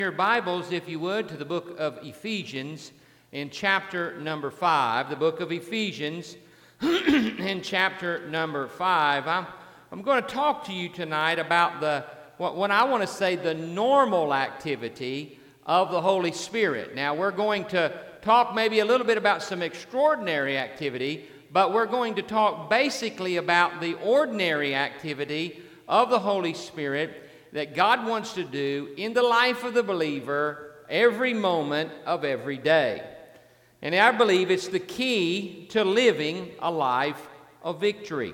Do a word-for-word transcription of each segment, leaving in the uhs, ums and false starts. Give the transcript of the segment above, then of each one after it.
Your Bibles, if you would, to the book of Ephesians in chapter number five. The book of Ephesians in chapter number five. I'm, I'm going to talk to you tonight about the, what, what I want to say, the normal activity of the Holy Spirit. Now, we're going to talk maybe a little bit about some extraordinary activity, but we're going to talk basically about the ordinary activity of the Holy Spirit that God wants to do in the life of the believer every moment of every day. And I believe it's the key to living a life of victory.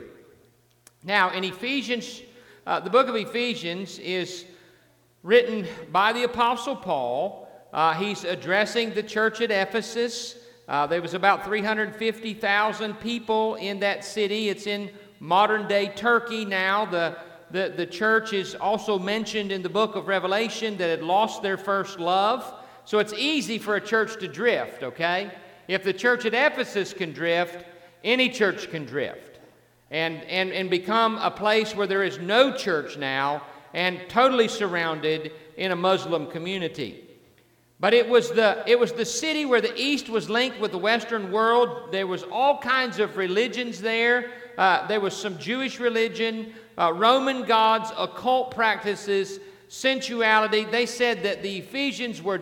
Now, in Ephesians, uh, the book of Ephesians is written by the Apostle Paul. Uh, he's addressing the church at Ephesus. Uh, there was about three hundred fifty thousand people in that city. It's in modern-day Turkey now. The The, the church is also mentioned in the book of Revelation that had lost their first love. So it's easy for a church to drift, okay? If the church at Ephesus can drift, any church can drift and, and, and become a place where there is no church now and totally surrounded in a Muslim community. But it was the, it was the city where the East was linked with the Western world. There was all kinds of religions there. Uh, there was some Jewish religion, uh, Roman gods, occult practices, sensuality. They said that the Ephesians were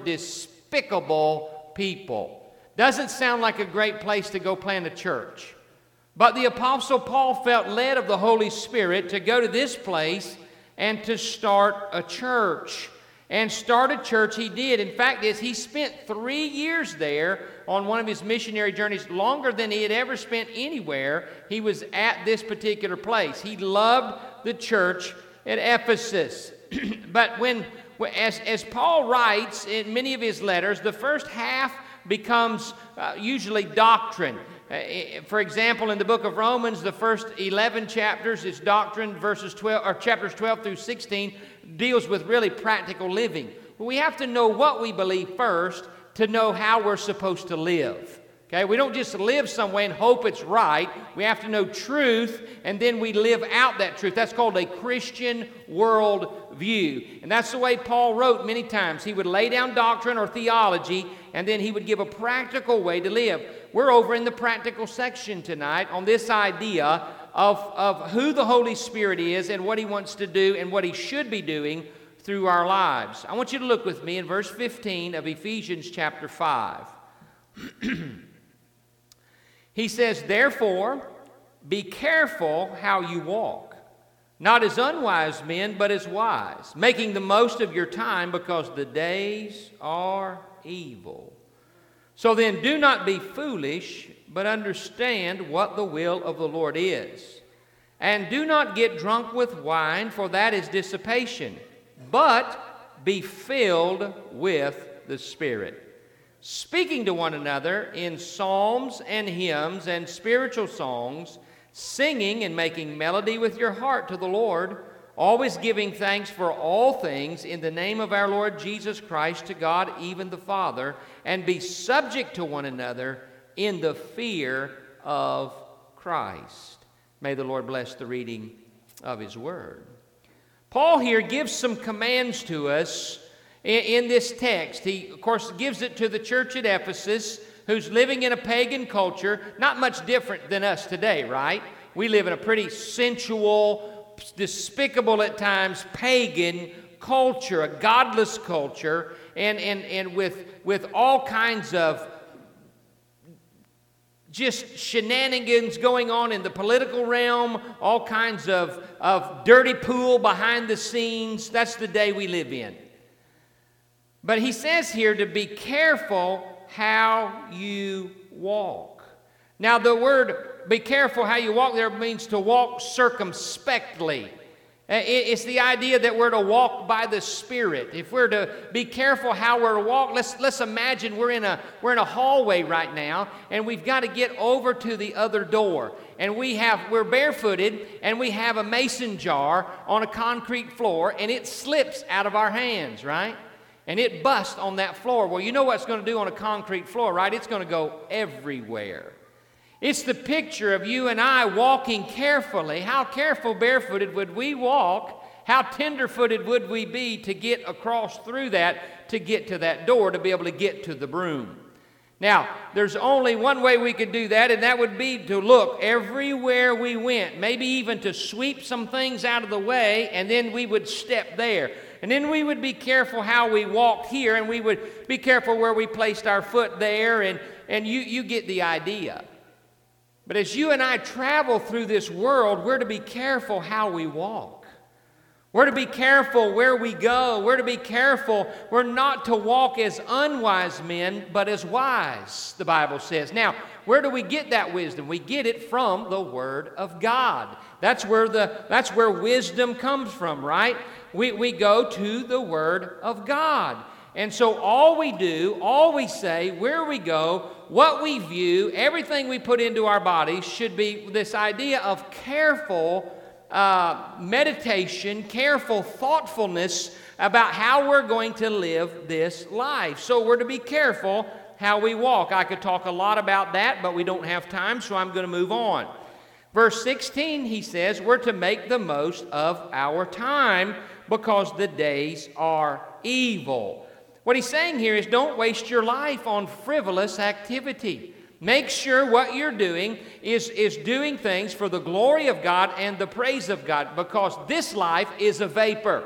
despicable people. Doesn't sound like a great place to go plant a church. But the Apostle Paul felt led of the Holy Spirit to go to this place and to start a church. And start a church he did. In fact, is he spent three years there on one of his missionary journeys, longer than he had ever spent anywhere. He was at this particular place. He loved the church at Ephesus. But when, as, as Paul writes in many of his letters, the first half becomes uh, usually doctrine. Uh, for example, in the book of Romans, the first eleven chapters is doctrine, verses twelve or chapters twelve through sixteen deals with really practical living. Well, we have to know what we believe first to know how we're supposed to live. Okay, we don't just live some way and hope it's right. We have to know truth, and then we live out that truth. That's called a Christian world view. And that's the way Paul wrote many times. He would lay down doctrine or theology, and then he would give a practical way to live. We're over in the practical section tonight on this idea of, of who the Holy Spirit is and what he wants to do and what he should be doing through our lives. I want you to look with me in verse fifteen of Ephesians chapter five. He says, "Therefore, be careful how you walk, not as unwise men, but as wise, making the most of your time, because the days are evil. So then do not be foolish, but understand what the will of the Lord is. And do not get drunk with wine, for that is dissipation, but be filled with the Spirit, speaking to one another in psalms and hymns and spiritual songs, singing and making melody with your heart to the Lord, always giving thanks for all things in the name of our Lord Jesus Christ to God, even the Father, and be subject to one another in the fear of Christ." May the Lord bless the reading of His Word. Paul here gives some commands to us in, in this text. He, of course, gives it to the church at Ephesus, who's living in a pagan culture, not much different than us today, right? We live in a pretty sensual, despicable at times, pagan culture, a godless culture, and, and, and with, with all kinds of just shenanigans going on in the political realm, all kinds of, of dirty pool behind the scenes. That's the day we live in. But he says here to be careful how you walk. Now the word be careful how you walk there means to walk circumspectly. It's the idea that we're to walk by the Spirit. If we're to be careful how we're to walk, let's let's imagine we're in a we're in a hallway right now, and we've got to get over to the other door. And we have we're barefooted, and we have a mason jar on a concrete floor, and it slips out of our hands, right? And it busts on that floor. Well, you know what it's going to do on a concrete floor, right? It's going to go everywhere. It's the picture of you and I walking carefully. How careful barefooted would we walk How tender-footed would we be to get across through that, to get to that door, to be able to get to the broom? Now, there's only one way we could do that, and that would be to look everywhere we went, maybe even to sweep some things out of the way, and then we would step there. And then we would be careful how we walked here, and we would be careful where we placed our foot there, and, and you, you get the idea. But as you and I travel through this world, we're to be careful how we walk. We're to be careful where we go. We're to be careful. We're not to walk as unwise men, but as wise, the Bible says. Now, where do we get that wisdom? We get it from the Word of God. That's where the that's where wisdom comes from, right? We, we go to the Word of God. And so all we do, all we say, where we go, what we view, everything we put into our bodies should be this idea of careful Uh, meditation, careful thoughtfulness about how we're going to live this life. So we're to be careful how we walk. I could talk a lot about that, but we don't have time, so I'm going to move on. Verse sixteen, he says, we're to make the most of our time because the days are evil. What he's saying here is don't waste your life on frivolous activity. Make sure what you're doing is, is doing things for the glory of God and the praise of God, because this life is a vapor.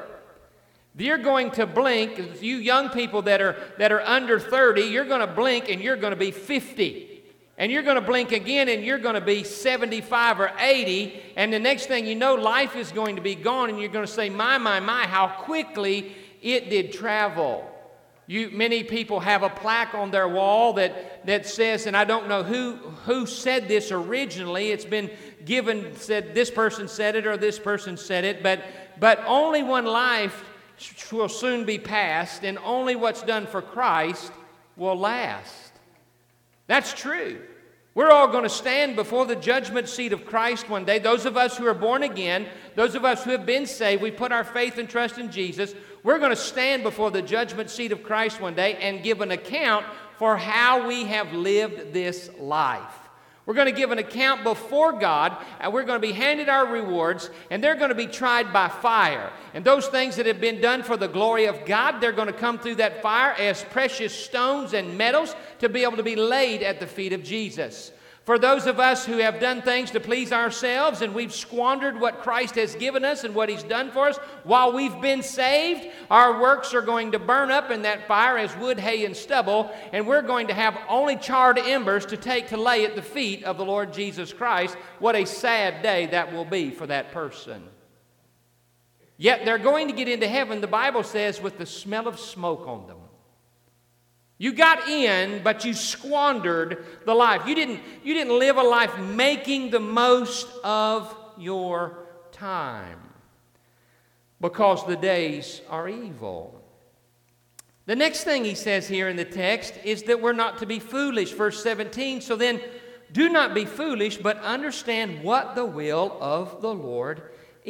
You're going to blink, you young people that are, that are under thirty, you're going to blink and you're going to be fifty. And you're going to blink again and you're going to be seventy-five or eighty. And the next thing you know, life is going to be gone, and you're going to say, my, my, my, how quickly it did travel. You, many people have a plaque on their wall that, that says, and I don't know who, who said this originally. It's been given, said this person said it or this person said it, but, but only one life will soon be passed, and only what's done for Christ will last. That's true. We're all going to stand before the judgment seat of Christ one day. Those of us who are born again, those of us who have been saved, we put our faith and trust in Jesus, we're going to stand before the judgment seat of Christ one day and give an account for how we have lived this life. We're going to give an account before God, and we're going to be handed our rewards, and they're going to be tried by fire. And those things that have been done for the glory of God, they're going to come through that fire as precious stones and metals to be able to be laid at the feet of Jesus. For those of us who have done things to please ourselves and we've squandered what Christ has given us and what He's done for us while we've been saved, our works are going to burn up in that fire as wood, hay, and stubble, and we're going to have only charred embers to take to lay at the feet of the Lord Jesus Christ. What a sad day that will be for that person. Yet they're going to get into heaven, the Bible says, with the smell of smoke on them. You got in, but you squandered the life. You didn't, you didn't live a life making the most of your time because the days are evil. The next thing he says here in the text is that we're not to be foolish. Verse seventeen, so then do not be foolish, but understand what the will of the Lord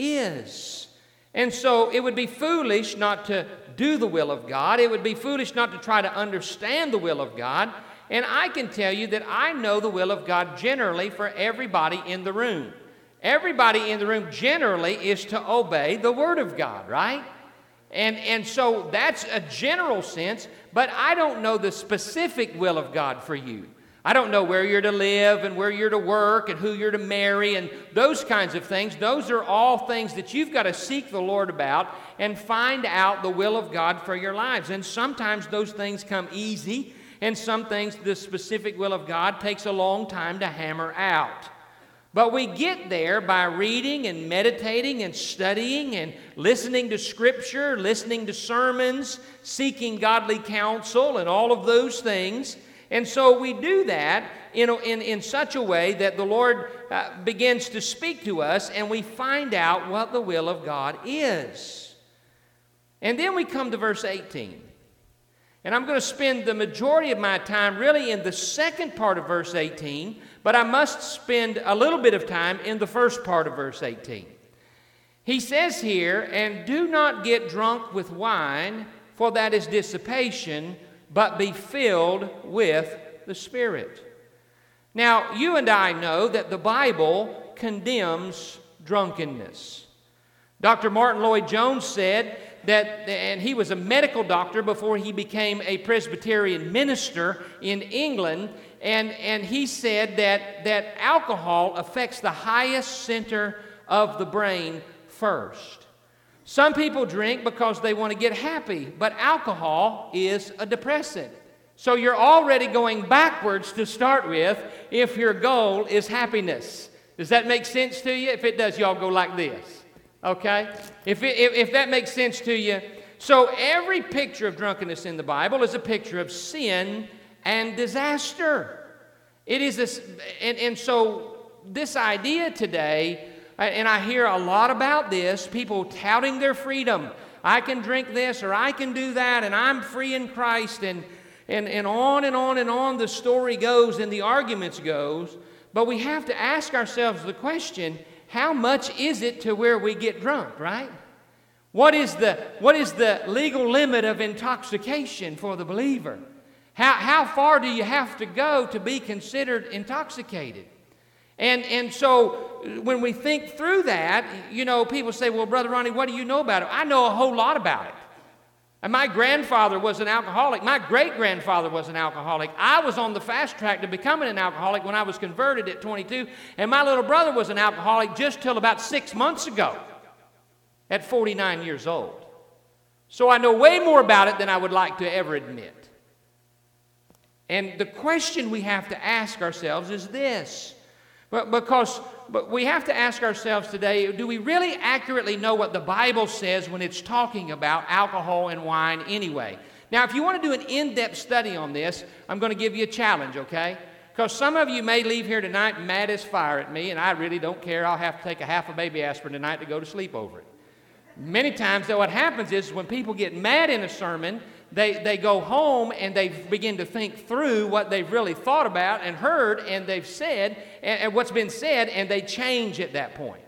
is. And so it would be foolish not to do the will of God. It would be foolish not to try to understand the will of God. And I can tell you that I know the will of God generally for everybody in the room. Everybody in the room generally is to obey the Word of God, right? And, and so that's a general sense, but I don't know the specific will of God for you. I don't know where you're to live and where you're to work and who you're to marry and those kinds of things. Those are all things that you've got to seek the Lord about and find out the will of God for your lives. And sometimes those things come easy, and some things, the specific will of God, takes a long time to hammer out. But we get there by reading and meditating and studying and listening to Scripture, listening to sermons, seeking godly counsel and all of those things. And so we do that in, in, in such a way that the Lord uh, begins to speak to us, and we find out what the will of God is. And then we come to verse eighteen. And I'm going to spend the majority of my time really in the second part of verse eighteen, but I must spend a little bit of time in the first part of verse eighteen. He says here, and do not get drunk with wine, for that is dissipation, but be filled with the Spirit. Now, you and I know that the Bible condemns drunkenness. Doctor Martin Lloyd-Jones said that, and he was a medical doctor before he became a Presbyterian minister in England, and, and he said that, that alcohol affects the highest center of the brain first. Some people drink because they want to get happy, but alcohol is a depressant. So you're already going backwards to start with if your goal is happiness. Does that make sense to you? If it does, y'all go like this. Okay? If, it, if, if that makes sense to you. So every picture of drunkenness in the Bible is a picture of sin and disaster. It is this, and, and so this idea today, and I hear a lot about this, people touting their freedom. I can drink this or I can do that and I'm free in Christ, and, and, and on and on and on the story goes and the arguments goes. But we have to ask ourselves the question, how much is it to where we get drunk, right? What is the, what is the legal limit of intoxication for the believer? How, how far do you have to go to be considered intoxicated? And, and so when we think through that, you know, people say, well, Brother Ronnie, what do you know about it? I know a whole lot about it. And my grandfather was an alcoholic. My great-grandfather was an alcoholic. I was on the fast track to becoming an alcoholic when I was converted at twenty-two. And my little brother was an alcoholic just till about six months ago at forty-nine years old. So I know way more about it than I would like to ever admit. And the question we have to ask ourselves is this. But because but we have to ask ourselves today, do we really accurately know what the Bible says when it's talking about alcohol and wine anyway? Now, if you want to do an in-depth study on this, I'm going to give you a challenge, okay? Because some of you may leave here tonight mad as fire at me, and I really don't care. I'll have to take a half a baby aspirin tonight to go to sleep over it. Many times, though, what happens is when people get mad in a sermon, they, they go home and they begin to think through what they've really thought about and heard and they've said and, and what's been said, and they change at that point.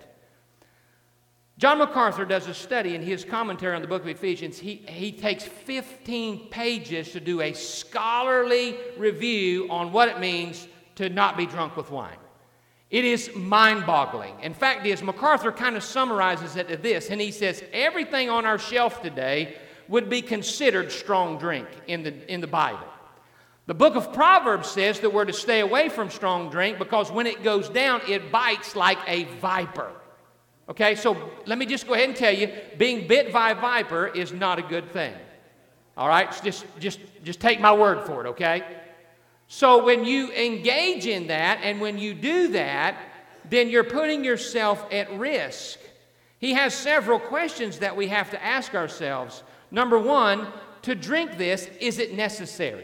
John MacArthur does a study in his commentary on the book of Ephesians. He, he takes fifteen pages to do a scholarly review on what it means to not be drunk with wine. It is mind-boggling. In fact, is MacArthur kind of summarizes it to this, and he says everything on our shelf today would be considered strong drink in the, in the Bible. The book of Proverbs says that we're to stay away from strong drink because when it goes down, it bites like a viper. Okay, so let me just go ahead and tell you, being bit by a viper is not a good thing. All right, so just, just, just take my word for it, okay? So when you engage in that and when you do that, then you're putting yourself at risk. He has several questions that we have to ask ourselves. Number one, to drink this, is it necessary?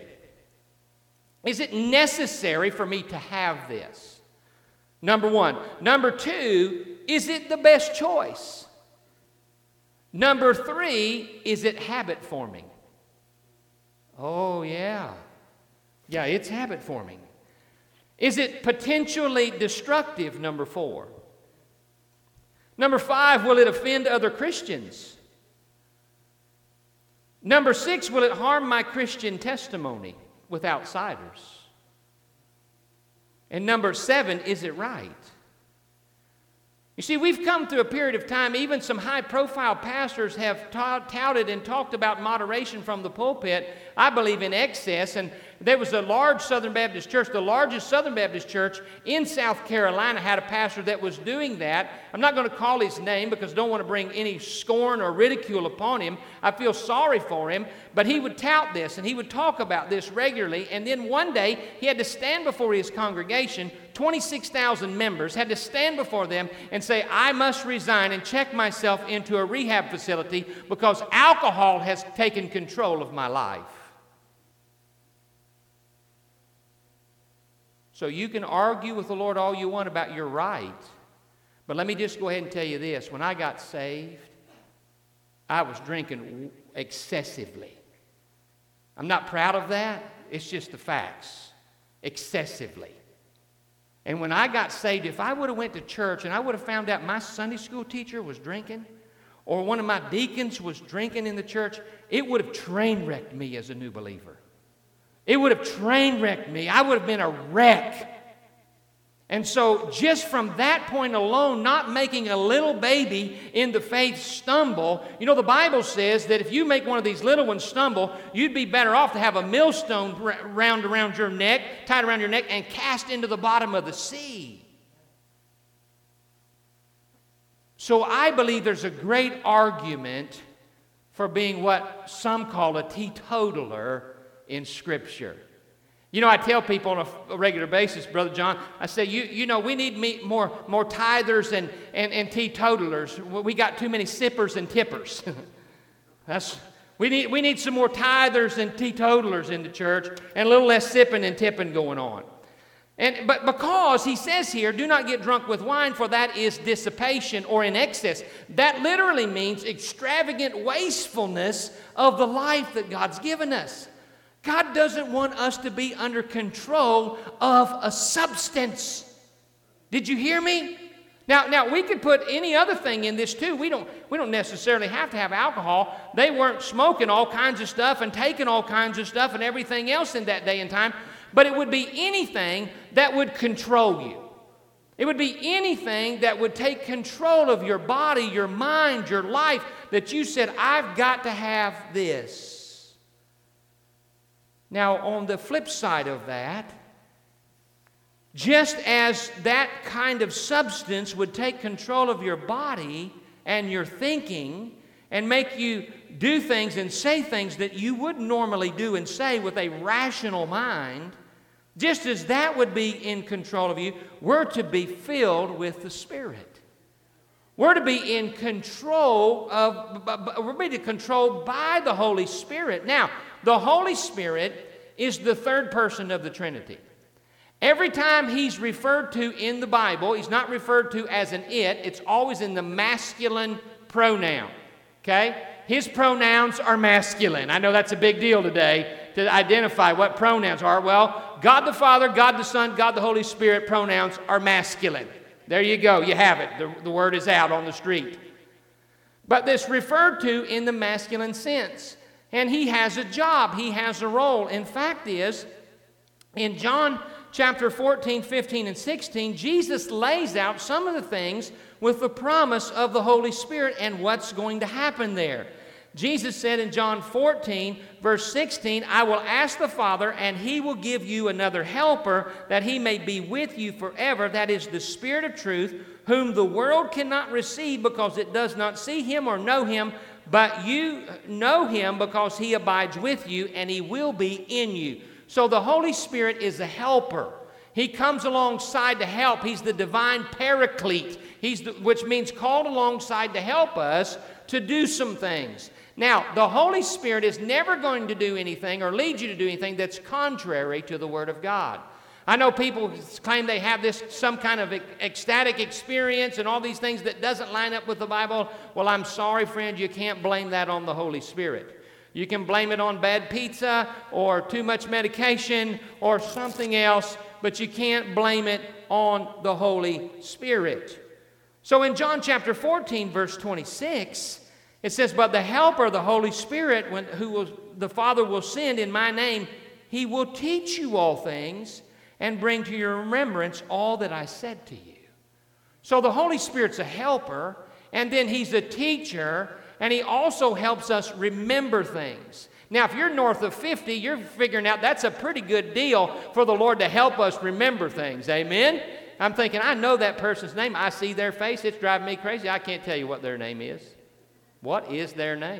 Is it necessary for me to have this? Number one. Number two, is it the best choice? Number three, is it habit forming? Oh, yeah. Yeah, it's habit forming. Is it potentially destructive? Number four. Number five, will it offend other Christians? Number six, will it harm my Christian testimony with outsiders? And number seven, is it right? You see, we've come through a period of time, even some high-profile pastors have touted and talked about moderation from the pulpit, I believe in excess. And there was a large Southern Baptist church, the largest Southern Baptist church in South Carolina had a pastor that was doing that. I'm not going to call his name because I don't want to bring any scorn or ridicule upon him. I feel sorry for him. But he would tout this and he would talk about this regularly. And then one day he had to stand before his congregation, twenty-six thousand members, had to stand before them and say, I must resign and check myself into a rehab facility because alcohol has taken control of my life. So you can argue with the Lord all you want about your right, but let me just go ahead and tell you this. When I got saved, I was drinking excessively. I'm not proud of that. It's just the facts. Excessively. And when I got saved, if I would have went to church and I would have found out my Sunday school teacher was drinking or one of my deacons was drinking in the church, it would have train wrecked me as a new believer. It would have train wrecked me. I would have been a wreck. And so just from that point alone, not making a little baby in the faith stumble, you know, the Bible says that if you make one of these little ones stumble, you'd be better off to have a millstone round around your neck, tied around your neck, and cast into the bottom of the sea. So I believe there's a great argument for being what some call a teetotaler in Scripture. You know, I tell people on a, a regular basis, Brother John, I say, you, you know, we need meet more, more tithers and, and, and teetotalers. We got too many sippers and tippers. That's, we, need, we need some more tithers and teetotalers in the church and a little less sipping and tipping going on. And, but because he says here, do not get drunk with wine, for that is dissipation or in excess. That literally means extravagant wastefulness of the life that God's given us. God doesn't want us to be under control of a substance. Did you hear me? Now, now we could put any other thing in this too. We don't, we don't necessarily have to have alcohol. They weren't smoking all kinds of stuff and taking all kinds of stuff and everything else in that day and time. But it would be anything that would control you. It would be anything that would take control of your body, your mind, your life, that you said, I've got to have this. Now, on the flip side of that, just as that kind of substance would take control of your body and your thinking and make you do things and say things that you wouldn't normally do and say with a rational mind, just as that would be in control of you, we're to be filled with the Spirit. We're to be in control of, we're to be controlled by the Holy Spirit. Now, the Holy Spirit is the third person of the Trinity. Every time he's referred to in the Bible, he's not referred to as an it. It's always in the masculine pronoun. Okay? His pronouns are masculine. I know that's a big deal today to identify what pronouns are. Well, God the Father, God the Son, God the Holy Spirit pronouns are masculine. There you go. You have it. The, the word is out on the street. But this referred to in the masculine sense. And he has a job. He has a role. In fact is, in John chapter fourteen, fifteen, and sixteen, Jesus lays out some of the things with the promise of the Holy Spirit and what's going to happen there. Jesus said in John fourteen, verse sixteen, I will ask the Father, and he will give you another helper, that he may be with you forever. That is the Spirit of truth, whom the world cannot receive because it does not see him or know him, but you know him because he abides with you, and he will be in you. So the Holy Spirit is a helper. He comes alongside to help. He's the divine paraclete, He's the, which means called alongside to help us to do some things. Now, the Holy Spirit is never going to do anything or lead you to do anything that's contrary to the Word of God. I know people claim they have this some kind of ecstatic experience and all these things that doesn't line up with the Bible. Well, I'm sorry, friend, you can't blame that on the Holy Spirit. You can blame it on bad pizza or too much medication or something else, but you can't blame it on the Holy Spirit. So in John chapter fourteen, verse twenty-six, it says, but the Helper, the Holy Spirit, when, who will, the Father will send in my name, he will teach you all things and bring to your remembrance all that I said to you. So the Holy Spirit's a helper, and then he's a teacher, and he also helps us remember things. Now, if you're north of fifty, you're figuring out that's a pretty good deal for the Lord to help us remember things. Amen? I'm thinking, I know that person's name. I see their face. It's driving me crazy. I can't tell you what their name is. What is their name?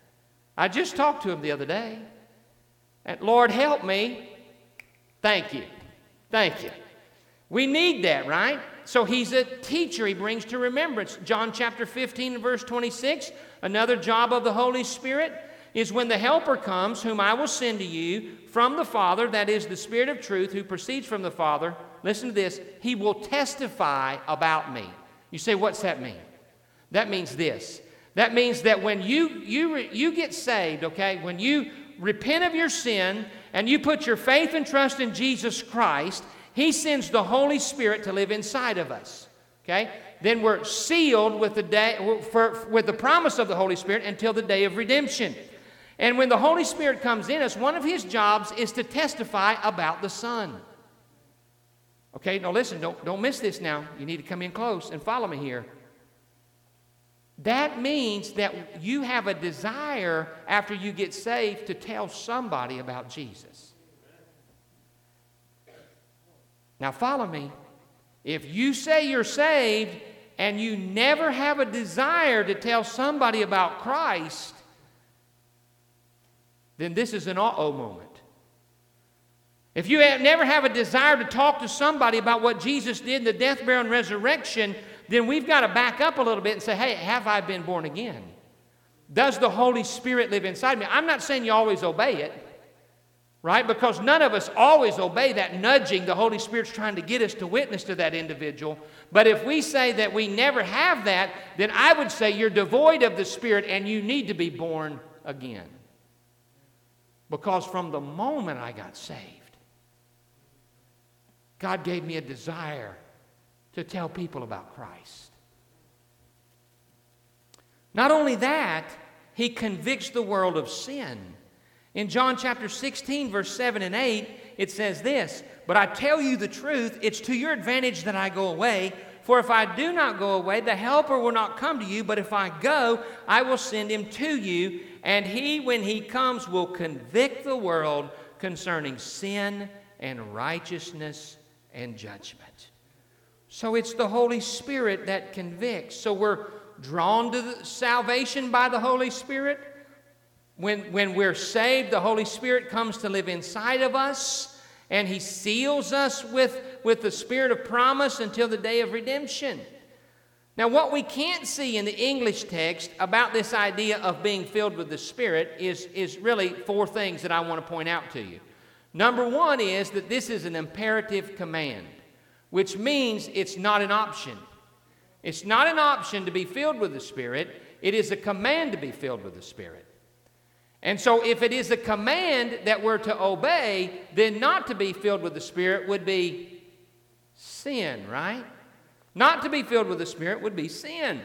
I just talked to him the other day. And Lord, help me. Thank you. Thank you. We need that, right? So he's a teacher. He brings to remembrance. John chapter fifteen and verse twenty-six, another job of the Holy Spirit is when the Helper comes, whom I will send to you from the Father, that is the Spirit of truth, who proceeds from the Father. Listen to this. He will testify about me. You say, what's that mean? That means this. That means that when you, you, you get saved, okay, when you repent of your sin and you put your faith and trust in Jesus Christ, he sends the Holy Spirit to live inside of us, okay? Then we're sealed with the, day, for, with the promise of the Holy Spirit until the day of redemption. And when the Holy Spirit comes in us, one of his jobs is to testify about the Son. Okay, now listen, don't, don't miss this now. You need to come in close and follow me here. That means that you have a desire after you get saved to tell somebody about Jesus. Now follow me. If you say you're saved and you never have a desire to tell somebody about Christ, then this is an uh-oh moment. If you have, never have a desire to talk to somebody about what Jesus did in the death, burial, and resurrection, then we've got to back up a little bit and say, hey, have I been born again? Does the Holy Spirit live inside me? I'm not saying you always obey it, right? Because none of us always obey that nudging the Holy Spirit's trying to get us to witness to that individual. But if we say that we never have that, then I would say you're devoid of the Spirit and you need to be born again. Because from the moment I got saved, God gave me a desire to tell people about Christ. Not only that, He convicts the world of sin. In John chapter sixteen, verse seven and eight, it says this, "But I tell you the truth, it's to your advantage that I go away. For if I do not go away, the Helper will not come to you. But if I go, I will send Him to you. And He, when He comes, will convict the world concerning sin and righteousness and judgment." So it's the Holy Spirit that convicts. So we're drawn to the salvation by the Holy Spirit. When, when we're saved, the Holy Spirit comes to live inside of us, and He seals us with, with the Spirit of promise until the day of redemption. Now, what we can't see in the English text about this idea of being filled with the Spirit is, is really four things that I want to point out to you. Number one is that this is an imperative command, which means it's not an option. It's not an option to be filled with the Spirit. It is a command to be filled with the Spirit. And so if it is a command that we're to obey, then not to be filled with the Spirit would be sin, right? Not to be filled with the Spirit would be sin.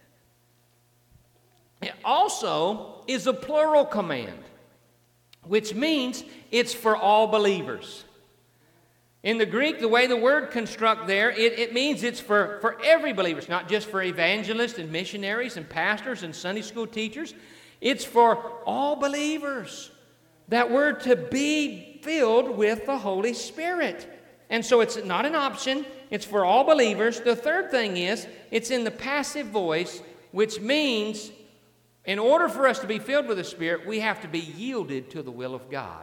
It also is a plural command, which means it's for all believers. In the Greek, the way the word construct there, it, it means it's for, for every believer. It's not just for evangelists and missionaries and pastors and Sunday school teachers. It's for all believers that we're to be filled with the Holy Spirit. And so it's not an option. It's for all believers. The third thing is it's in the passive voice, which means in order for us to be filled with the Spirit, we have to be yielded to the will of God.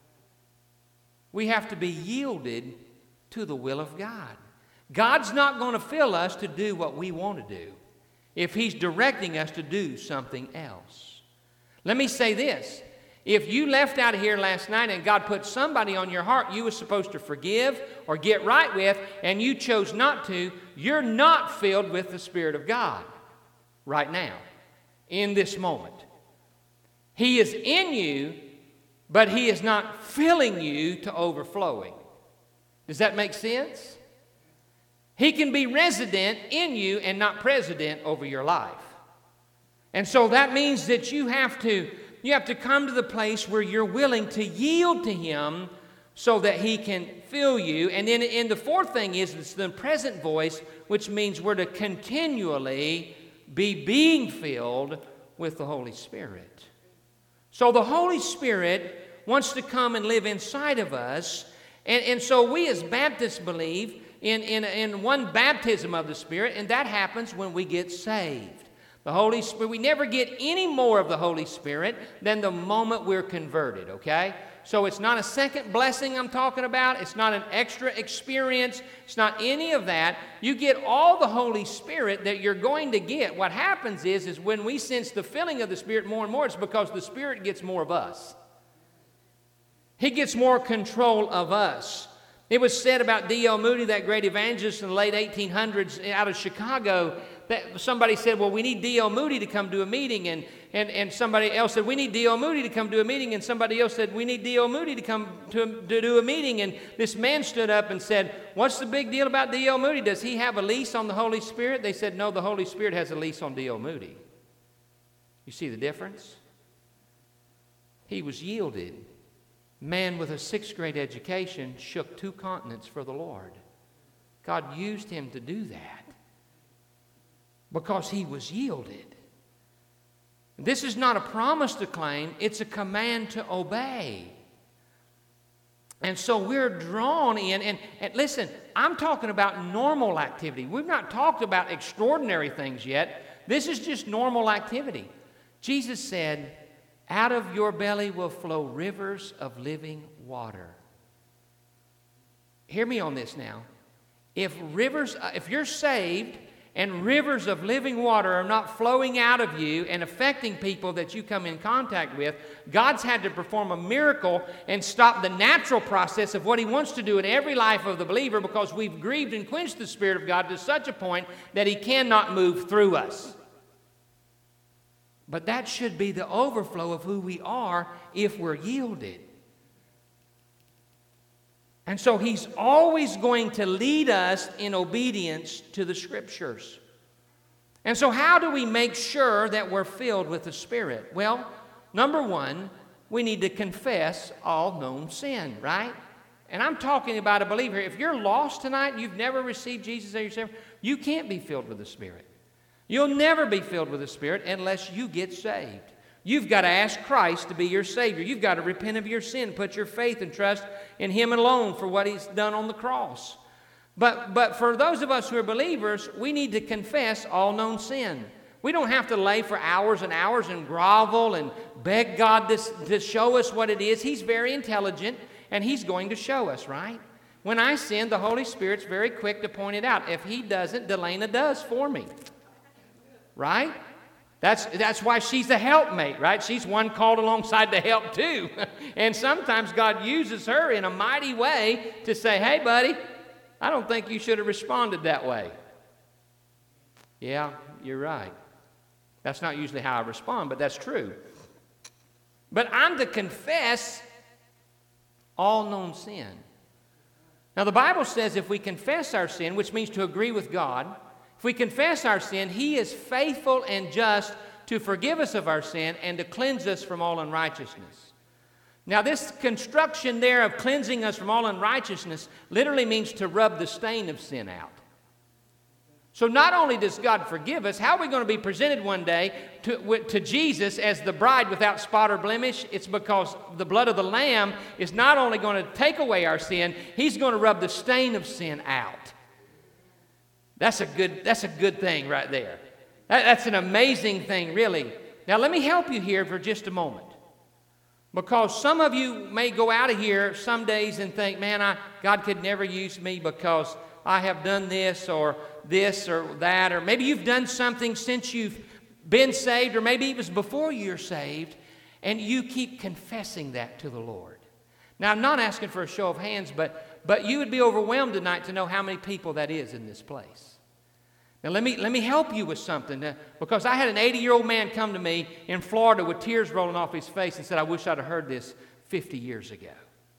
We have to be yielded to the will of God. God's not going to fill us to do what we want to do if He's directing us to do something else. Let me say this. If you left out of here last night and God put somebody on your heart you were supposed to forgive or get right with, and you chose not to, you're not filled with the Spirit of God right now, in this moment. He is in you, but He is not filling you to overflowing. Does that make sense? He can be resident in you and not president over your life. And so that means that you have to You have to come to the place where you're willing to yield to Him so that He can fill you. And then and the fourth thing is it's the present voice, which means we're to continually be being filled with the Holy Spirit. So the Holy Spirit wants to come and live inside of us. And, and so we as Baptists believe in, in, in one baptism of the Spirit, and that happens when we get saved. The Holy Spirit, we never get any more of the Holy Spirit than the moment we're converted, okay? So it's not a second blessing I'm talking about. It's not an extra experience. It's not any of that. You get all the Holy Spirit that you're going to get. What happens is, is when we sense the filling of the Spirit more and more, it's because the Spirit gets more of us. He gets more control of us. It was said about D L Moody, that great evangelist in the late eighteen hundreds out of Chicago, that somebody said, well, we need D L Moody to come to a meeting, and, and, and somebody else said, we need D L Moody to come to a meeting, and somebody else said, we need D L Moody to come to, to do a meeting, and this man stood up and said, what's the big deal about D L Moody? Does he have a lease on the Holy Spirit? They said, no, the Holy Spirit has a lease on D L Moody. You see the difference? He was yielded. Man with a sixth grade education shook two continents for the Lord. God used him to do that because he was yielded. This is not a promise to claim, it's a command to obey. And so we're drawn in, and, and listen, I'm talking about normal activity. We've not talked about extraordinary things yet. This is just normal activity. Jesus said, out of your belly will flow rivers of living water. Hear me on this now. If rivers, if you're saved and rivers of living water are not flowing out of you and affecting people that you come in contact with, God's had to perform a miracle and stop the natural process of what he wants to do in every life of the believer, because we've grieved and quenched the Spirit of God to such a point that he cannot move through us. But that should be the overflow of who we are if we're yielded. And so he's always going to lead us in obedience to the Scriptures. And so how do we make sure that we're filled with the Spirit? Well, number one, we need to confess all known sin, right? And I'm talking about a believer. If you're lost tonight and you've never received Jesus as your Savior, you can't be filled with the Spirit. You'll never be filled with the Spirit unless you get saved. You've got to ask Christ to be your Savior. You've got to repent of your sin, put your faith and trust in him alone for what he's done on the cross. But, but for those of us who are believers, we need to confess all known sin. We don't have to lay for hours and hours and grovel and beg God to, to show us what it is. He's very intelligent, and he's going to show us, right? When I sin, the Holy Spirit's very quick to point it out. If he doesn't, Delana does for me. Right? That's, that's why she's a helpmate, right? She's one called alongside to help too. And sometimes God uses her in a mighty way to say, hey, buddy, I don't think you should have responded that way. Yeah, you're right. That's not usually how I respond, but that's true. But I'm to confess all known sin. Now, the Bible says if we confess our sin, which means to agree with God, if we confess our sin, he is faithful and just to forgive us of our sin and to cleanse us from all unrighteousness. Now, this construction there of cleansing us from all unrighteousness literally means to rub the stain of sin out. So not only does God forgive us, how are we going to be presented one day to, to Jesus as the bride without spot or blemish? It's because the blood of the Lamb is not only going to take away our sin, he's going to rub the stain of sin out. That's a good, that's a good thing right there. That, that's an amazing thing, really. Now, let me help you here for just a moment. Because some of you may go out of here some days and think, man, I, God could never use me because I have done this or this or that. Or maybe you've done something since you've been saved, or maybe it was before you're saved, and you keep confessing that to the Lord. Now, I'm not asking for a show of hands, but But you would be overwhelmed tonight to know how many people that is in this place. Now, let me, let me help you with something. Uh, because I had an eighty-year-old man come to me in Florida with tears rolling off his face and said, I wish I'd have heard this fifty years ago.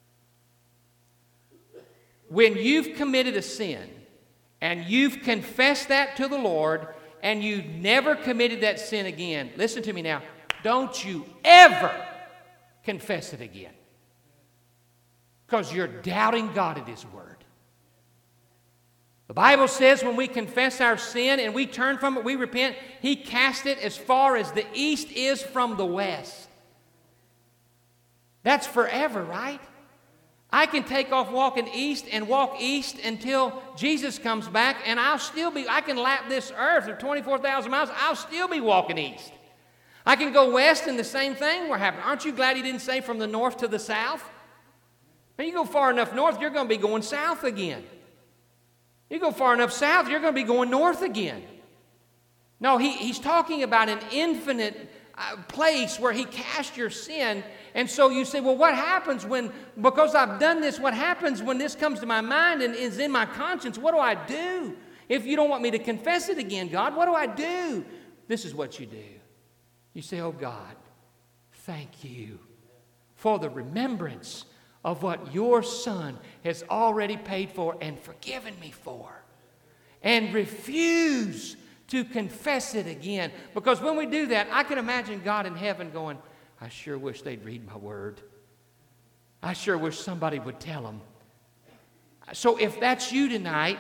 When you've committed a sin and you've confessed that to the Lord and you never committed that sin again, listen to me now, don't you ever confess it again. Because you're doubting God at his word. The Bible says when we confess our sin and we turn from it, we repent, he casts it as far as the east is from the west. That's forever, right? I can take off walking east and walk east until Jesus comes back, and I'll still be, I can lap this earth of twenty-four thousand miles, I'll still be walking east. I can go west and the same thing will happen. Aren't you glad he didn't say from the north to the south? When you go far enough north, you're going to be going south again. You go far enough south, you're going to be going north again. No, he, he's talking about an infinite uh, place where he cast your sin. And so you say, well, what happens when, because I've done this, what happens when this comes to my mind and is in my conscience? What do I do? If you don't want me to confess it again, God, what do I do? This is what you do. You say, oh God, thank you for the remembrance of what your Son has already paid for and forgiven me for. And refuse to confess it again. Because when we do that, I can imagine God in heaven going, I sure wish they'd read my word. I sure wish somebody would tell them. So if that's you tonight,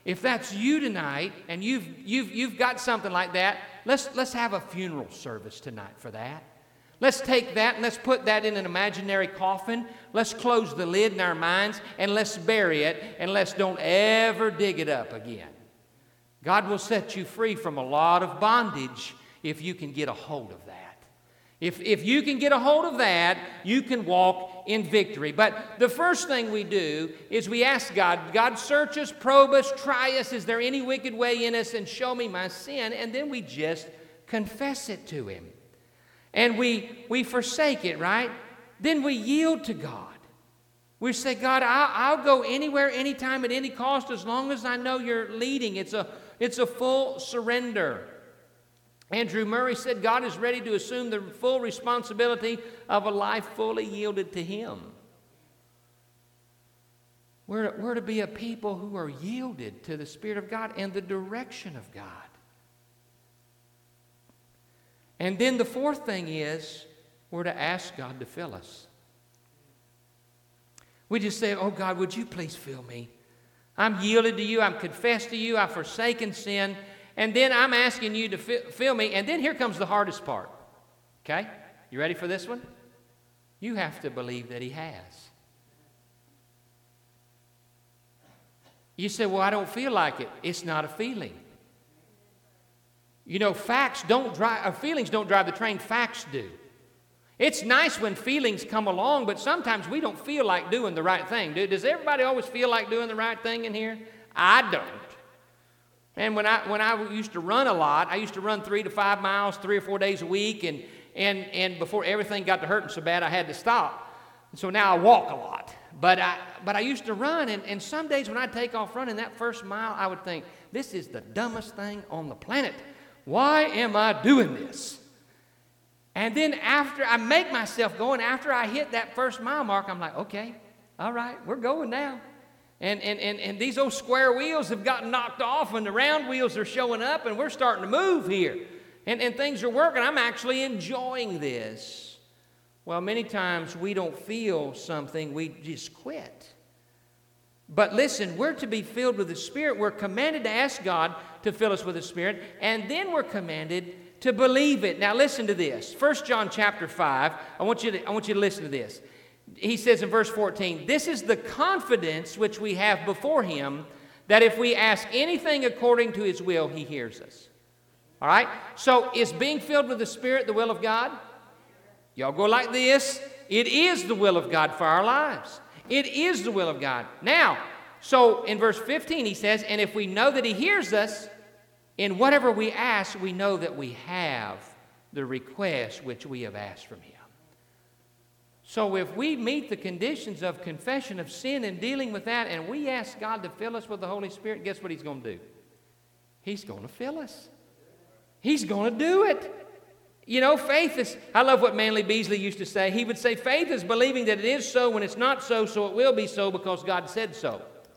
If that's you tonight and you've, you've, you've got something like that, let's, let's have a funeral service tonight for that. Let's take that and let's put that in an imaginary coffin. Let's close the lid in our minds and let's bury it and let's don't ever dig it up again. God will set you free from a lot of bondage if you can get a hold of that. If, if you can get a hold of that, you can walk in victory. But the first thing we do is we ask God, God, search us, probe us, try us. Is there any wicked way in us? And show me my sin. And then we just confess it to Him. And we, we forsake it, right? Then we yield to God. We say, God, I'll, I'll go anywhere, anytime, at any cost, as long as I know You're leading. It's a, it's a full surrender. Andrew Murray said God is ready to assume the full responsibility of a life fully yielded to Him. We're, we're to be a people who are yielded to the Spirit of God and the direction of God. And then the fourth thing is we're to ask God to fill us. We just say, oh God, would You please fill me? I'm yielded to You. I'm confessed to You. I've forsaken sin. And then I'm asking You to fill me. And then here comes the hardest part. Okay? You ready for this one? You have to believe that He has. You say, well, I don't feel like it. It's not a feeling. You know, facts don't drive, or feelings don't drive the train. Facts do. It's nice when feelings come along, but sometimes we don't feel like doing the right thing. Does everybody always feel like doing the right thing in here? I don't. And when I when I used to run a lot, I used to run three to five miles, three or four days a week, and and and before everything got to hurting so bad, I had to stop. And so now I walk a lot. But I but I used to run, and, and some days when I'd take off running that first mile, I would think, this is the dumbest thing on the planet. Why am I doing this? And then after I make myself go, and after I hit that first mile mark, I'm like, okay, all right, we're going now. And, and, and, and these old square wheels have gotten knocked off, and the round wheels are showing up, and we're starting to move here. And, and things are working. I'm actually enjoying this. Well, many times we don't feel something, we just quit. But listen, we're to be filled with the Spirit. We're commanded to ask God to fill us with the Spirit, and then we're commanded to believe it. Now listen to this. First John chapter five, I want you to, I want you to listen to this. He says in verse fourteen, this is the confidence which we have before Him, that if we ask anything according to His will, He hears us. All right? So is being filled with the Spirit the will of God? Y'all go like this. It is the will of God for our lives. It is the will of God. Now, so in verse fifteen he says, and if we know that He hears us, in whatever we ask, we know that we have the request which we have asked from Him. So if we meet the conditions of confession of sin and dealing with that, and we ask God to fill us with the Holy Spirit, guess what He's going to do? He's going to fill us. He's going to do it. You know, faith is, I love what Manly Beasley used to say. He would say, faith is believing that it is so when it's not so, so it will be so because God said so.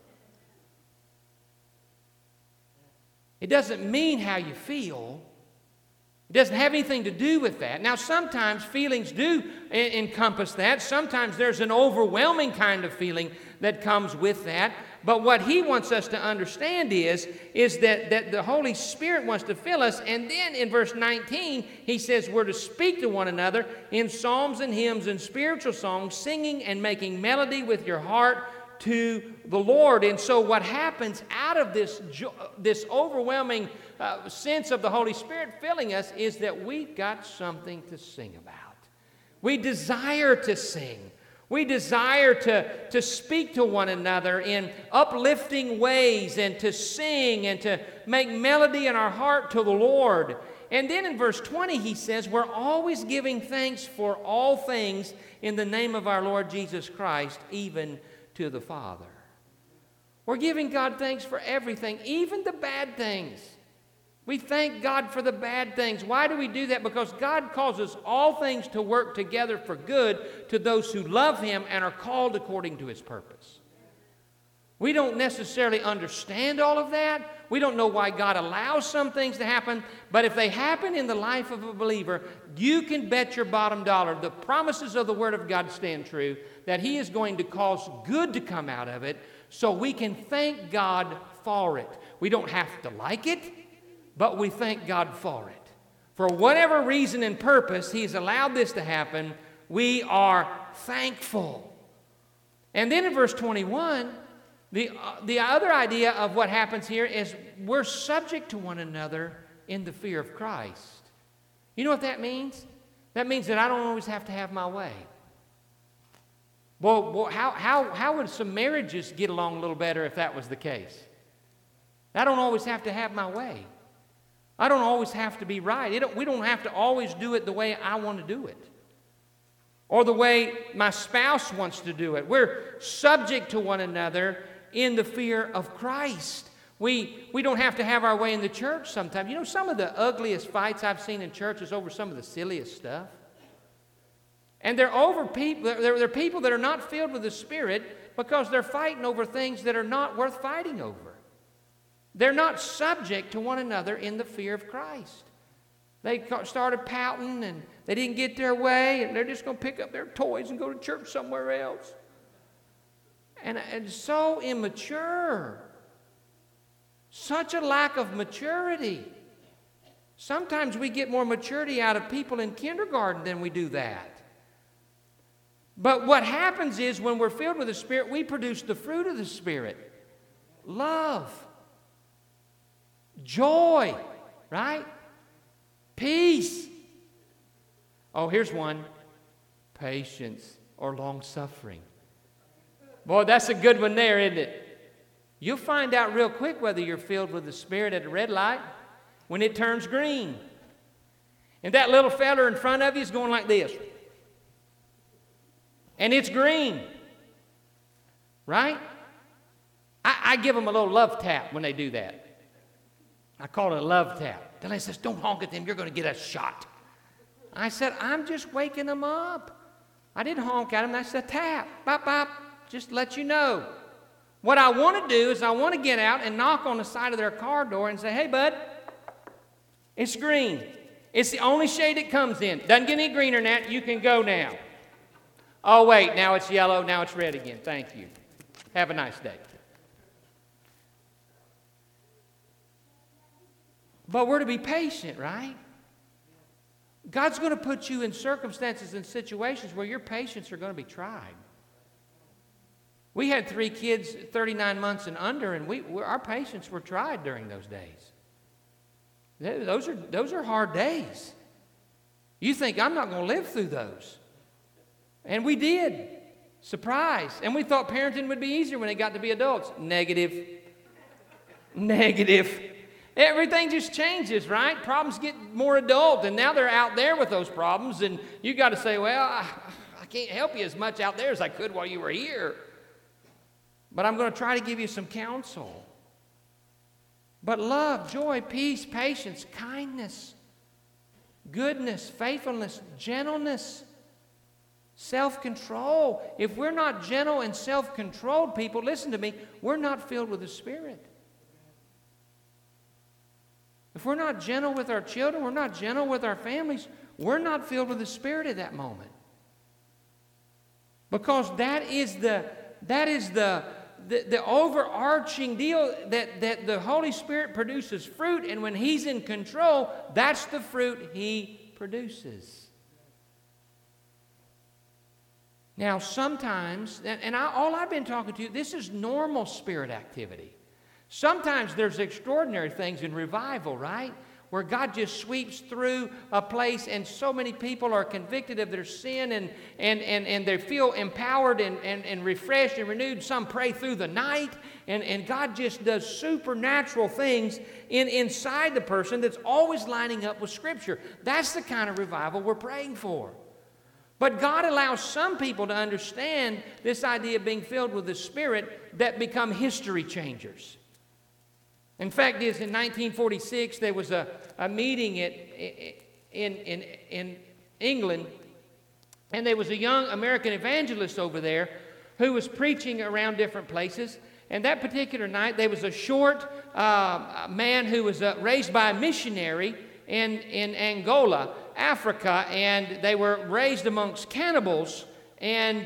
It doesn't mean how you feel. It doesn't have anything to do with that. Now, sometimes feelings do en- encompass that. Sometimes there's an overwhelming kind of feeling that comes with that. But what he wants us to understand is, is that, that the Holy Spirit wants to fill us. And then in verse nineteen, he says we're to speak to one another in psalms and hymns and spiritual songs, singing and making melody with your heart to the Lord. And so what happens out of this, jo- this overwhelming uh, sense of the Holy Spirit filling us is that we've got something to sing about. We desire to sing. We desire to, to speak to one another in uplifting ways and to sing and to make melody in our heart to the Lord. And then in verse twenty he says, we're always giving thanks for all things in the name of our Lord Jesus Christ, even to the Father. We're giving God thanks for everything, even the bad things. We thank God for the bad things. Why do we do that? Because God causes all things to work together for good to those who love Him and are called according to His purpose. We don't necessarily understand all of that. We don't know why God allows some things to happen. But if they happen in the life of a believer, you can bet your bottom dollar the promises of the Word of God stand true, that He is going to cause good to come out of it so we can thank God for it. We don't have to like it, but we thank God for it. For whatever reason and purpose He's allowed this to happen, we are thankful. And then in verse twenty-one, the, uh, the other idea of what happens here is we're subject to one another in the fear of Christ. You know what that means? That means that I don't always have to have my way. Well, well how, how, how would some marriages get along a little better if that was the case? I don't always have to have my way. I don't always have to be right. It don't, we don't have to always do it the way I want to do it, or the way my spouse wants to do it. We're subject to one another in the fear of Christ. We, we don't have to have our way in the church sometimes. You know, some of the ugliest fights I've seen in church is over some of the silliest stuff. And they're over people, they're, they're people that are not filled with the Spirit because they're fighting over things that are not worth fighting over. They're not subject to one another in the fear of Christ. They started pouting and they didn't get their way, and they're just going to pick up their toys and go to church somewhere else. And, and so immature. Such a lack of maturity. Sometimes we get more maturity out of people in kindergarten than we do that. But what happens is when we're filled with the Spirit, we produce the fruit of the Spirit. Love. Joy. Right? Peace. Oh, here's one. Patience or long-suffering. Boy, that's a good one there, isn't it? You'll find out real quick whether you're filled with the Spirit at a red light when it turns green. And that little fella in front of you is going like this. And it's green. Right? I, I give them a little love tap when they do that. I call it a love tap. Then I says, don't honk at them, you're going to get a shot. I said, I'm just waking them up. I didn't honk at them, that's a tap. Bop, bop, just let you know. What I want to do is I want to get out and knock on the side of their car door and say, hey, bud, it's green. It's the only shade it comes in. Doesn't get any greener than that. You can go now. Oh, wait, now it's yellow. Now it's red again. Thank you. Have a nice day. But we're to be patient, right? God's going to put you in circumstances and situations where your patience are going to be tried. We had three kids, thirty-nine months and under, and we, our patience were tried during those days. Those are, those are hard days. You think, I'm not going to live through those. And we did. Surprise. And we thought parenting would be easier when they got to be adults. Negative. Negative. Everything just changes, right? Problems get more adult, and now they're out there with those problems, and you got to say, well, I, I can't help you as much out there as I could while you were here. But I'm going to try to give you some counsel. But love, joy, peace, patience, kindness, goodness, faithfulness, gentleness, self-control. If we're not gentle and self-controlled people, listen to me, we're not filled with the Spirit. If we're not gentle with our children, we're not gentle with our families, we're not filled with the Spirit at that moment. Because that is the, that is the, the, the overarching deal that, that the Holy Spirit produces fruit, and when He's in control, that's the fruit He produces. Now, sometimes, and, and I, all I've been talking to you, this is normal Spirit activity. Sometimes there's extraordinary things in revival, right? Where God just sweeps through a place and so many people are convicted of their sin and, and, and, and they feel empowered and, and, and refreshed and renewed. Some pray through the night and, and God just does supernatural things in, inside the person that's always lining up with Scripture. That's the kind of revival we're praying for. But God allows some people to understand this idea of being filled with the Spirit that become history changers. In fact, is in nineteen forty-six, there was a, a meeting at, in, in, in England, and there was a young American evangelist over there who was preaching around different places. And that particular night, there was a short uh, man who was uh, raised by a missionary in, in Angola, Africa, and they were raised amongst cannibals. And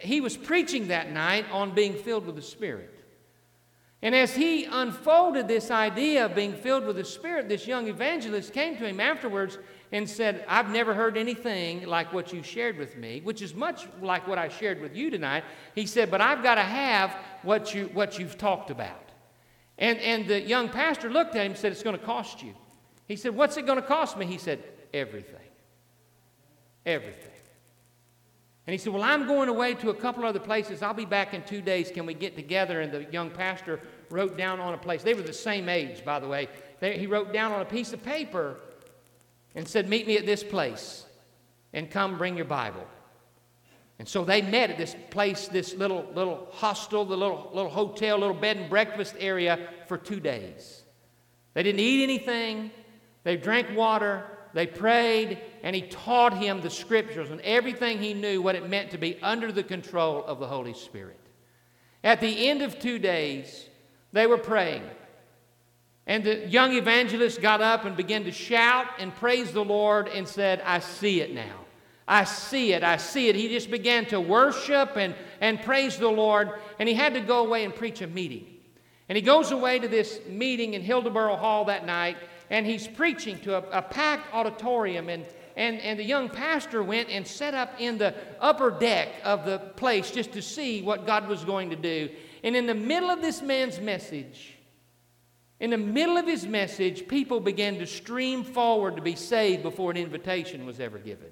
he was preaching that night on being filled with the Spirit. And as he unfolded this idea of being filled with the Spirit, this young evangelist came to him afterwards and said, I've never heard anything like what you shared with me, which is much like what I shared with you tonight. He said, but I've got to have what, you, what you've talked about. And, and the young pastor looked at him and said, it's going to cost you. He said, what's it going to cost me? He said, everything. Everything. And he said, well, I'm going away to a couple other places. I'll be back in two days. Can we get together? And the young pastor wrote down on a place. They were the same age, by the way. They, he wrote down on a piece of paper and said, meet me at this place and come bring your Bible. And so they met at this place, this little, little hostel, the little, little hotel, little bed and breakfast area for two days. They didn't eat anything. They drank water. They prayed, and he taught him the Scriptures and everything he knew what it meant to be under the control of the Holy Spirit. At the end of two days, they were praying. And the young evangelist got up and began to shout and praise the Lord and said, I see it now. I see it. I see it. He just began to worship and, and praise the Lord, and he had to go away and preach a meeting. And he goes away to this meeting in Hildeborough Hall that night, and he's preaching to a, a packed auditorium, and, and, and the young pastor went and set up in the upper deck of the place just to see what God was going to do. And in the middle of this man's message, in the middle of his message, people began to stream forward to be saved before an invitation was ever given.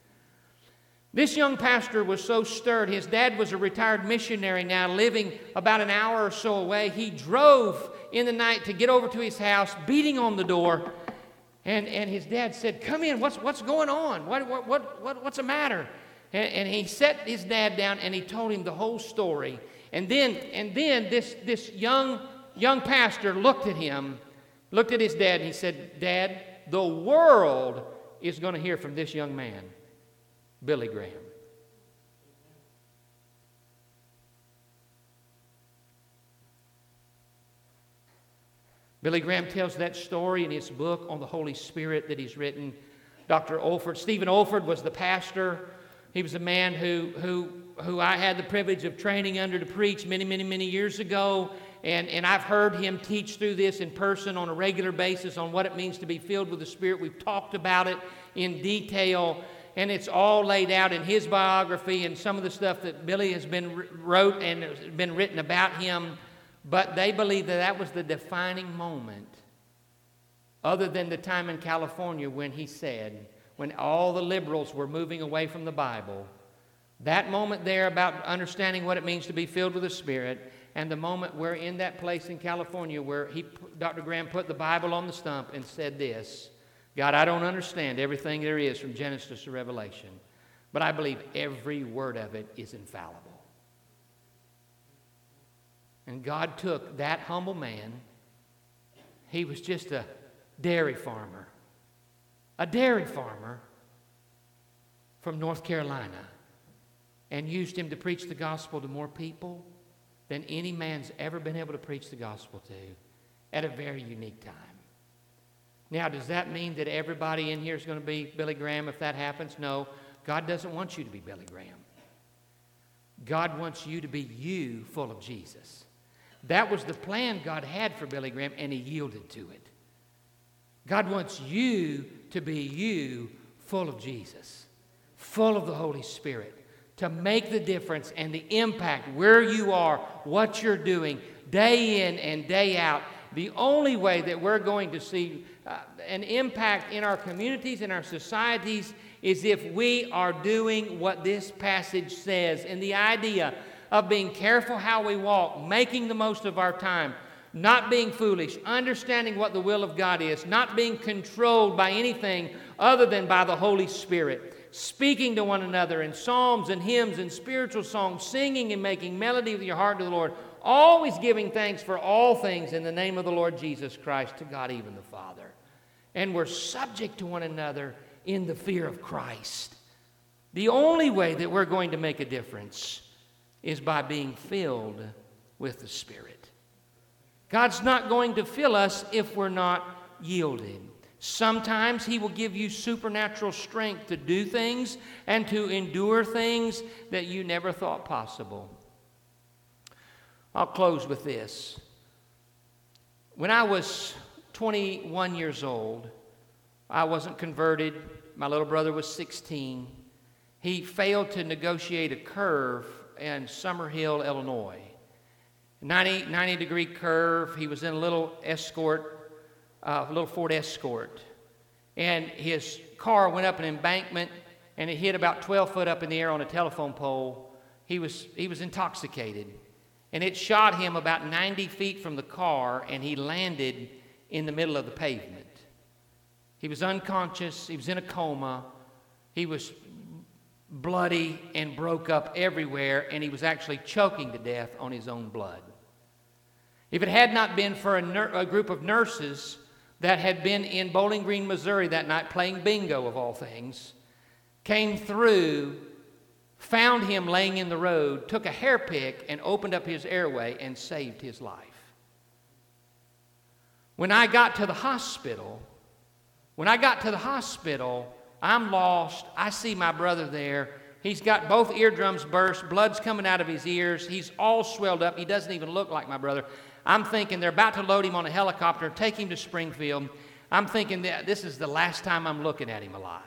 This young pastor was so stirred. His dad was a retired missionary now, living about an hour or so away. He drove in the night to get over to his house, beating on the door. And, and his dad said, come in, what's, what's going on? What, what, what, what, what's the matter? And, and he set his dad down and he told him the whole story. And then, and then this, this young, young pastor looked at him, looked at his dad, and he said, Dad, the world is going to hear from this young man, Billy Graham. Billy Graham tells that story in his book on the Holy Spirit that he's written. Doctor Olford, Stephen Olford was the pastor. He was a man who, who, who I had the privilege of training under to preach many, many, many years ago. And, and I've heard him teach through this in person on a regular basis on what it means to be filled with the Spirit. We've talked about it in detail. And it's all laid out in his biography and some of the stuff that Billy has been wrote and has been written about him. But they believe that that was the defining moment, other than the time in California when he said, when all the liberals were moving away from the Bible, that moment there about understanding what it means to be filled with the Spirit, and the moment where in that place in California where he, Doctor Graham put the Bible on the stump and said this, God, I don't understand everything there is from Genesis to Revelation, but I believe every word of it is infallible. And God took that humble man. He was just a dairy farmer, a dairy farmer from North Carolina, and used him to preach the gospel to more people than any man's ever been able to preach the gospel to at a very unique time. Now, does that mean that everybody in here is going to be Billy Graham if that happens? No. God doesn't want you to be Billy Graham. God wants you to be you, full of Jesus. That was the plan God had for Billy Graham, and he yielded to it. God wants you to be you, full of Jesus, full of the Holy Spirit, to make the difference and the impact where you are, what you're doing, day in and day out. The only way that we're going to see uh, an impact in our communities, in our societies, is if we are doing what this passage says. And the idea of being careful how we walk, making the most of our time, not being foolish, understanding what the will of God is, not being controlled by anything other than by the Holy Spirit, speaking to one another in psalms and hymns and spiritual songs, singing and making melody with your heart to the Lord, always giving thanks for all things in the name of the Lord Jesus Christ to God even the Father. And we're subject to one another in the fear of Christ. The only way that we're going to make a difference is by being filled with the Spirit. God's not going to fill us if we're not yielded. Sometimes He will give you supernatural strength to do things and to endure things that you never thought possible. I'll close with this. When I was twenty-one years old, I wasn't converted. My little brother was sixteen. He failed to negotiate a curve in Summerhill, Illinois. ninety, ninety degree curve. He was in a little Escort, uh, a little Ford Escort. And his car went up an embankment, and it hit about twelve foot up in the air on a telephone pole. He was, he was intoxicated. And it shot him about ninety feet from the car, and he landed in the middle of the pavement. He was unconscious. He was in a coma. He was bloody and broke up everywhere, and he was actually choking to death on his own blood. If it had not been for a, nur- a group of nurses that had been in Bowling Green, Missouri that night playing bingo of all things, came through, found him laying in the road, took a hair pick and opened up his airway and saved his life. When I got to the hospital, when I got to the hospital, I'm lost. I see my brother there. He's got both eardrums burst. Blood's coming out of his ears. He's all swelled up. He doesn't even look like my brother. I'm thinking they're about to load him on a helicopter, take him to Springfield. I'm thinking that this is the last time I'm looking at him alive.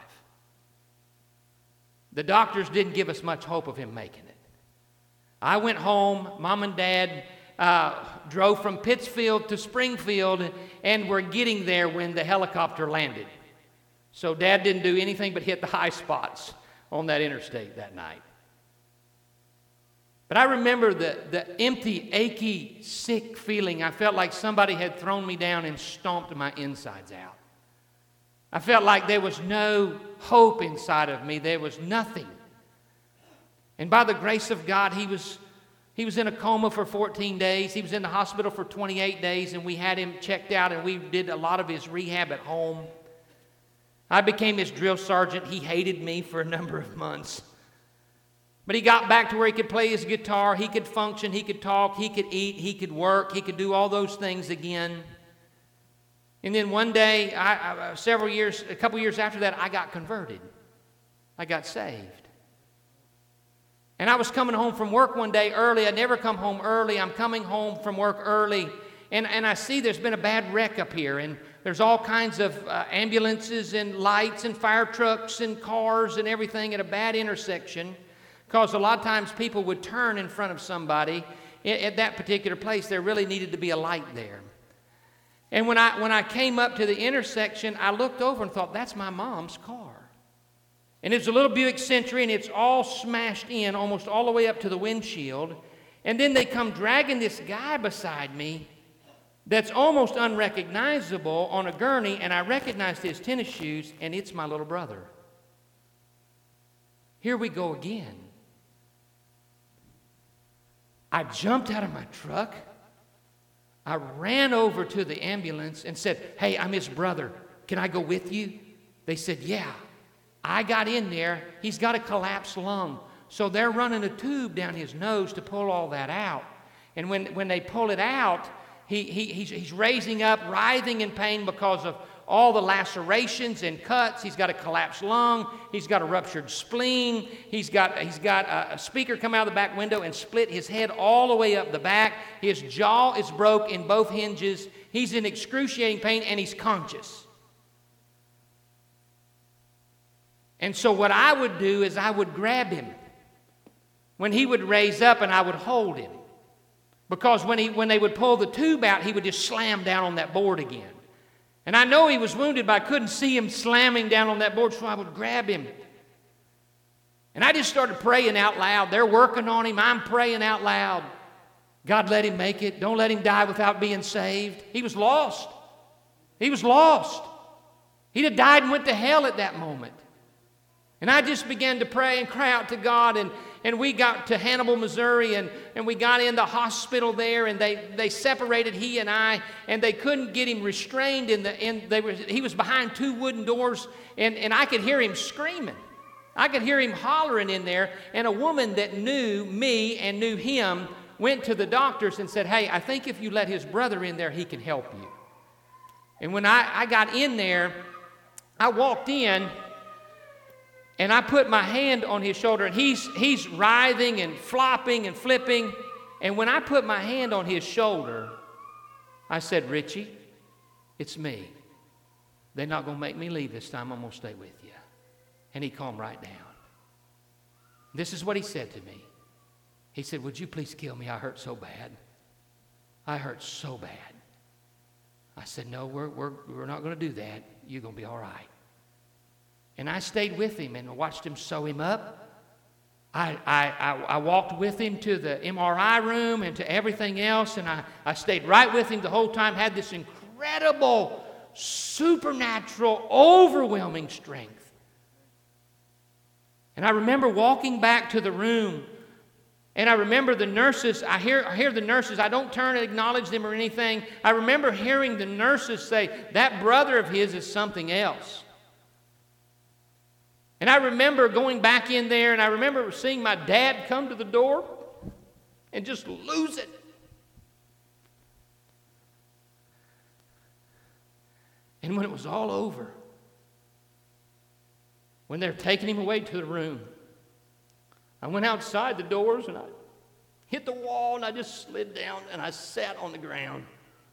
The doctors didn't give us much hope of him making it. I went home. Mom and Dad uh, drove from Pittsfield to Springfield, and were getting there when the helicopter landed. So Dad didn't do anything but hit the high spots on that interstate that night. But I remember the, the empty, achy, sick feeling. I felt like somebody had thrown me down and stomped my insides out. I felt like there was no hope inside of me. There was nothing. And by the grace of God, he was, he was in a coma for fourteen days. He was in the hospital for twenty-eight days, and we had him checked out, and we did a lot of his rehab at home. I became his drill sergeant. He hated me for a number of months. But he got back to where he could play his guitar, he could function, he could talk, he could eat, he could work, he could do all those things again. And then one day, I, I, several years, a couple years after that, I got converted. I got saved. And I was coming home from work one day early. I never come home early. I'm coming home from work early. And, and I see there's been a bad wreck up here. And there's all kinds of uh, ambulances and lights and fire trucks and cars and everything at a bad intersection. Because a lot of times people would turn in front of somebody. At, at that particular place, there really needed to be a light there. And when I, when I came up to the intersection, I looked over and thought, that's my mom's car. And it's a little Buick Century, and it's all smashed in, almost all the way up to the windshield. And then they come dragging this guy beside me that's almost unrecognizable on a gurney, and I recognized his tennis shoes, and it's my little brother. Here we go again. I jumped out of my truck. I ran over to the ambulance and said, hey, I'm his brother. Can I go with you? They said, yeah. I got in there. He's got a collapsed lung. So they're running a tube down his nose to pull all that out. And when, when they pull it out, he, he, he's, he's raising up, writhing in pain because of all the lacerations and cuts. He's got a collapsed lung. He's got a ruptured spleen. He's got, he's got a, a speaker come out of the back window and split his head all the way up the back. His jaw is broke in both hinges. He's in excruciating pain, and he's conscious. And so what I would do is I would grab him when he would raise up, and I would hold him. Because when, he, when they would pull the tube out, he would just slam down on that board again. And I know he was wounded, but I couldn't see him slamming down on that board, so I would grab him. And I just started praying out loud. They're working on him. I'm praying out loud. God, let him make it. Don't let him die without being saved. He was lost. He was lost. He'd have died and went to hell at that moment. And I just began to pray and cry out to God, and, and we got to Hannibal, Missouri, and, and we got in the hospital there, and they, they separated he and I, and they couldn't get him restrained. In the, in, they were, he was behind two wooden doors, and, and I could hear him screaming. I could hear him hollering in there, and a woman that knew me and knew him went to the doctors and said, hey, I think if you let his brother in there, he can help you. And when I, I got in there, I walked in, and I put my hand on his shoulder, and he's, he's writhing and flopping and flipping. And when I put my hand on his shoulder, I said, Richie, it's me. They're not going to make me leave this time. I'm going to stay with you. And he calmed right down. This is what he said to me. He said, would you please kill me? I hurt so bad. I hurt so bad. I said, no, we're, we're, we're not going to do that. You're going to be all right. And I stayed with him and watched him sew him up. I, I, I, I walked with him to the M R I room and to everything else, and I, I stayed right with him the whole time, had this incredible, supernatural, overwhelming strength. And I remember walking back to the room, and I remember the nurses, I hear, I hear the nurses, I don't turn and acknowledge them or anything. I remember hearing the nurses say, that brother of his is something else. And I remember going back in there, and I remember seeing my dad come to the door and just lose it. And when it was all over, when they were taking him away to the room, I went outside the doors, and I hit the wall, and I just slid down, and I sat on the ground.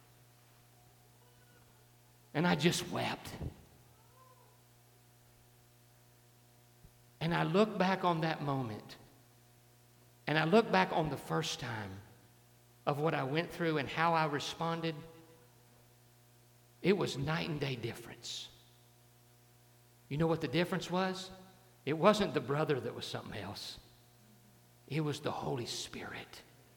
And I just wept. And I look back on that moment, and I look back on the first time of what I went through and how I responded. It was night and day difference. You know what the difference was? It wasn't the brother that was something else. It was the Holy Spirit.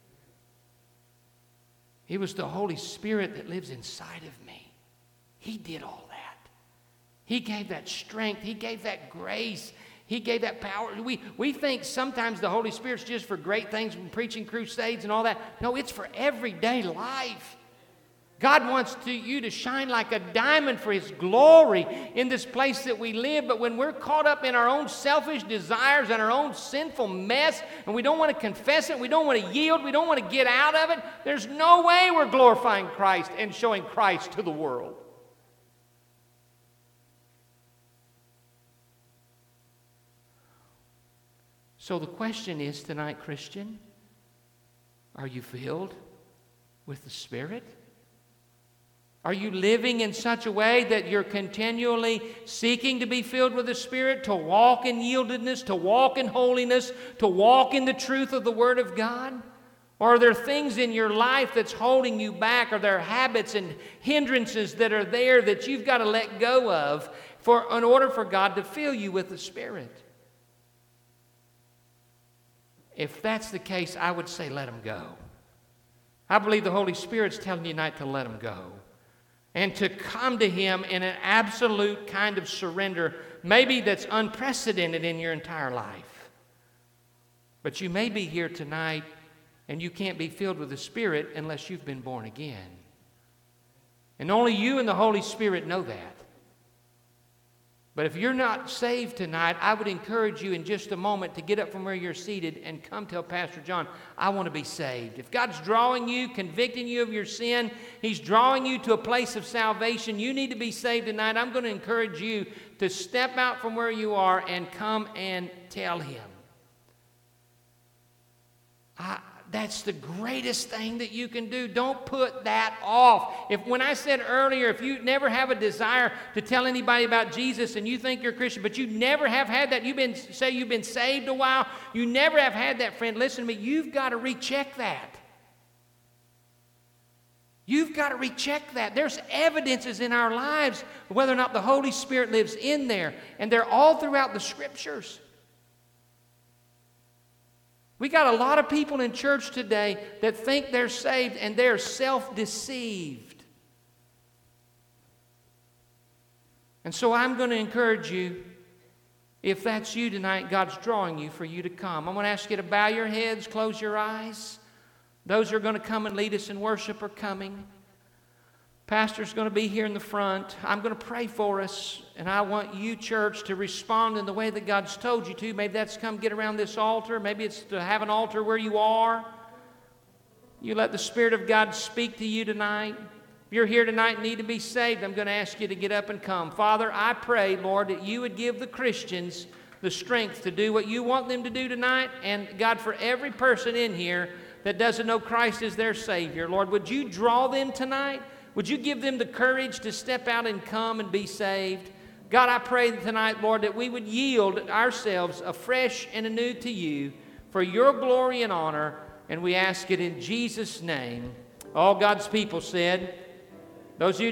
It was the Holy Spirit that lives inside of me. He did all that. He gave that strength. He gave that grace. He gave that power. We, we think sometimes the Holy Spirit's just for great things, preaching crusades and all that. No, it's for everyday life. God wants to, you to shine like a diamond for His glory in this place that we live. But when we're caught up in our own selfish desires and our own sinful mess, and we don't want to confess it, we don't want to yield, we don't want to get out of it, there's no way we're glorifying Christ and showing Christ to the world. So the question is tonight, Christian, are you filled with the Spirit? Are you living in such a way that you're continually seeking to be filled with the Spirit, to walk in yieldedness, to walk in holiness, to walk in the truth of the Word of God? Or are there things in your life that's holding you back? Are there habits and hindrances that are there that you've got to let go of for, in order for God to fill you with the Spirit? If that's the case, I would say let them go. I believe the Holy Spirit's telling you tonight to let them go and to come to Him in an absolute kind of surrender, maybe that's unprecedented in your entire life. But you may be here tonight and you can't be filled with the Spirit unless you've been born again. And only you and the Holy Spirit know that. But if you're not saved tonight, I would encourage you in just a moment to get up from where you're seated and come tell Pastor John, I want to be saved. If God's drawing you, convicting you of your sin, He's drawing you to a place of salvation, you need to be saved tonight. I'm going to encourage you to step out from where you are and come and tell Him. I, That's the greatest thing that you can do. Don't put that off. If when I said earlier, if you never have a desire to tell anybody about Jesus and you think you're a Christian, but you never have had that, you've been say you've been saved a while, you never have had that, friend, listen to me, you've got to recheck that. You've got to recheck that. There's evidences in our lives whether or not the Holy Spirit lives in there, and they're all throughout the Scriptures. We got a lot of people in church today that think they're saved and they're self-deceived. And so I'm going to encourage you, if that's you tonight, God's drawing you for you to come. I'm going to ask you to bow your heads, close your eyes. Those who are going to come and lead us in worship are coming. Pastor's going to be here in the front. I'm going to pray for us, and I want you, church, to respond in the way that God's told you to. Maybe that's come get around this altar. Maybe it's to have an altar where you are. You let the Spirit of God speak to you tonight. If you're here tonight and need to be saved, I'm going to ask you to get up and come. Father, I pray, Lord, that you would give the Christians the strength to do what you want them to do tonight. And God, for every person in here that doesn't know Christ as their Savior, Lord, would you draw them tonight? Would you give them the courage to step out and come and be saved? God, I pray tonight, Lord, that we would yield ourselves afresh and anew to you for your glory and honor, and we ask it in Jesus' name. All God's people said, those of you